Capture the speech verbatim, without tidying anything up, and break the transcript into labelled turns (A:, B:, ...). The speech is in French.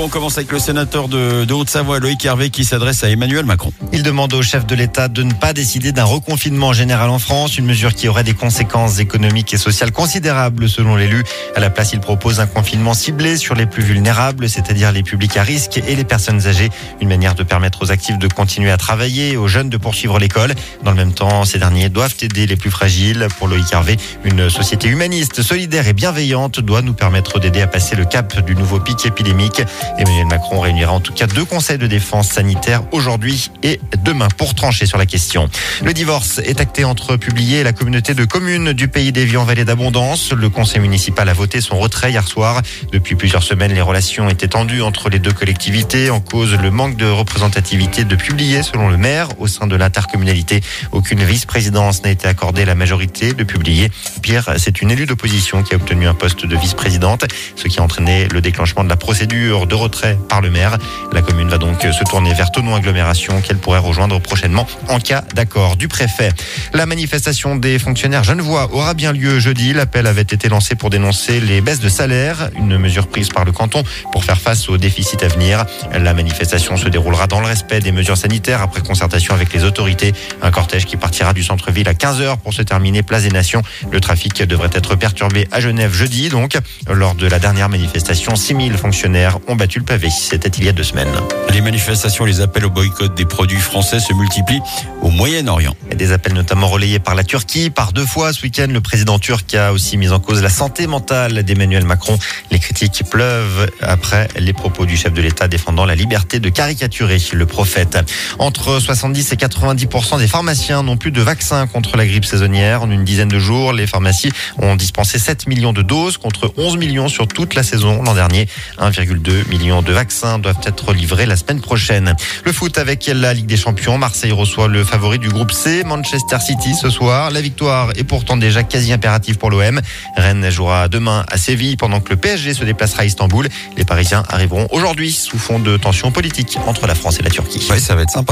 A: l'info, on commence avec le sénateur de, de Haute-Savoie, Loïc Hervé, qui s'adresse à Emmanuel Macron.
B: Il demande au chef de l'État de ne pas décider d'un reconfinement général en France, une mesure qui aurait des conséquences économiques et sociales considérables selon l'élu. À la place, il propose un confinement ciblé sur les plus vulnérables, c'est-à-dire les publics à risque et les personnes âgées. Une manière de permettre aux actifs de continuer à travailler, aux jeunes de poursuivre l'école. Dans le même temps, ces derniers doivent aider les plus fragiles. Pour Loïc Hervé, une société humaniste, solidaire et bienveillante doit nous permettre d'aider à passer le cap du nouveau pic épidémique. Emmanuel Macron réunira en tout cas deux conseils de défense sanitaire aujourd'hui et demain pour trancher sur la question. Le divorce est acté entre Publier et la communauté de communes du Pays d'Évian Vallée d'Abondance. Le conseil municipal a voté son retrait hier soir. Depuis plusieurs semaines, les relations étaient tendues entre les deux collectivités. En cause, le manque de représentativité de Publier, selon le maire, au sein de l'intercommunalité. Aucune vice-présidence n'a été accordée à la majorité de Publier. Pire, c'est une élue d'opposition qui a obtenu un poste de vice-présidente, ce qui a entraîné le déclenchement de la procédure de retrait par le maire. La commune va donc se tourner vers Thonon Agglomération qu'elle pourrait rejoindre prochainement en cas d'accord du préfet. La manifestation des fonctionnaires genevois aura bien lieu jeudi. L'appel avait été lancé pour dénoncer les baisses de salaire, une mesure prise par le canton pour faire face au déficit à venir. La manifestation se déroulera dans le respect des mesures sanitaires après concertation avec les autorités. Un cortège qui partira du centre-ville à quinze heures pour se terminer place des Nations. Le trafic devrait être perturbé à Genève jeudi. Donc, lors de la dernière manifestation, six mille fonctionnaires ont battu le pavé. C'était il y a deux semaines.
A: Les manifestations, les appels au boycott des produits français se multiplient au Moyen-Orient.
B: Et des appels notamment relayés par la Turquie. Par deux fois ce week-end, le président turc a aussi mis en cause la santé mentale d'Emmanuel Macron. Les critiques pleuvent après les propos du chef de l'État défendant la liberté de caricaturer le prophète. Entre soixante-dix et quatre-vingt-dix pour cent des pharmaciens n'ont plus de vaccin contre la grippe saisonnière. En une dizaine de jours, les pharmacies ont dispensé sept millions de doses contre onze millions sur toute la saison l'an dernier. un virgule deux million de vaccins doivent être livrés la semaine prochaine. Le foot avec la Ligue des Champions. Marseille reçoit le favori du groupe C, Manchester City, ce soir. La victoire est pourtant déjà quasi impérative pour l'O M. Rennes jouera demain à Séville pendant que le P S G se déplacera à Istanbul. Les Parisiens arriveront aujourd'hui sous fond de tensions politiques entre la France et la Turquie.
A: Oui, ça va être sympa.